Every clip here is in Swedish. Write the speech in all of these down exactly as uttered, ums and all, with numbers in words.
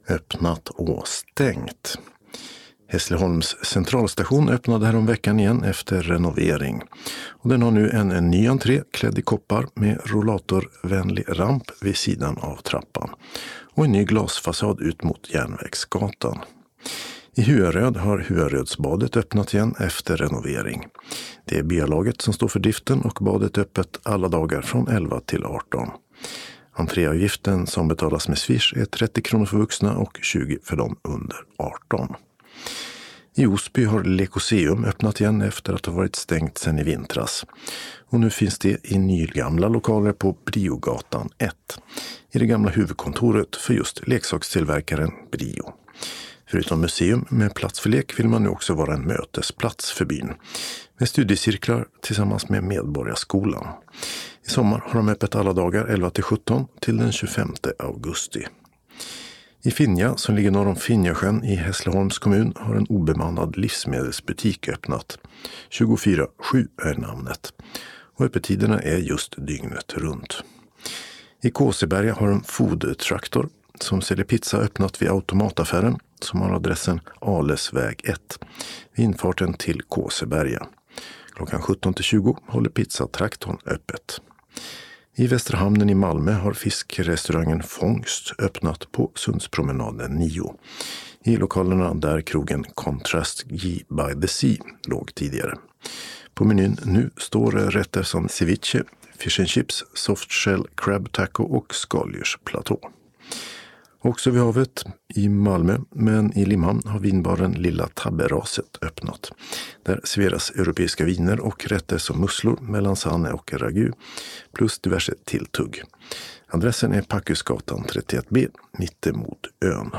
öppnat och stängt. Hässleholms centralstation öppnade här om veckan igen efter renovering. Och den har nu en, en ny entré klädd i koppar med rollatorvänlig ramp vid sidan av trappan. Och en ny glasfasad ut mot Järnvägsgatan. I Huaröd har Huarödsbadet öppnat igen efter renovering. Det är byalaget som står för driften och badet är öppet alla dagar från elva till arton. Entréavgiften som betalas med Swish är trettio kronor för vuxna och tjugo för dem under arton. I Osby har Lekoseum öppnat igen efter att ha varit stängt sedan i vintras. Och nu finns det i nygamla lokaler på Briogatan ett. I det gamla huvudkontoret för just leksakstillverkaren Brio. Förutom museum med plats för lek vill man nu också vara en mötesplats för byn. Med studiecirklar tillsammans med Medborgarskolan. I sommar har de öppet alla dagar elva till sjutton till den tjugofemte augusti. I Finja, som ligger norr om Finjasjön i Hässleholms kommun, har en obemannad livsmedelsbutik öppnat. tjugofyra sju är namnet. Och öppettiderna är just dygnet runt. I Kåseberga har en foodtraktor som säljer pizza öppnat vid automataffären som har adressen Alesväg ett vid infarten till Kåseberga. Klockan sjutton till tjugo håller pizzatraktorn öppet. I Västra hamnen i Malmö har fiskrestaurangen Fångst öppnat på Sundspromenaden nio. I lokalerna där krogen Contrast G by the Sea låg tidigare. På menyn nu står rätter som ceviche, fish and chips, softshell, crab taco och skaldjursplatå. Också vid havet i Malmö, men i Limhamn har vinbaren Lilla Tabberaset öppnat. Där serveras europeiska viner och rätter som musslor, melanzane och ragu, plus diverse tilltugg. Adressen är Packhusgatan trettioett B, mittemot ön.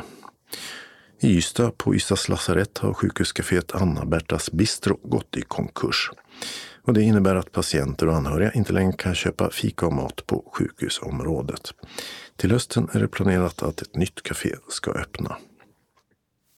I Ystad, på Ystads lasarett, har sjukhuscaféet Anna Bertas Bistro gått i konkurs. Och det innebär att patienter och anhöriga inte längre kan köpa fika och mat på sjukhusområdet. Till hösten är det planerat att ett nytt café ska öppna.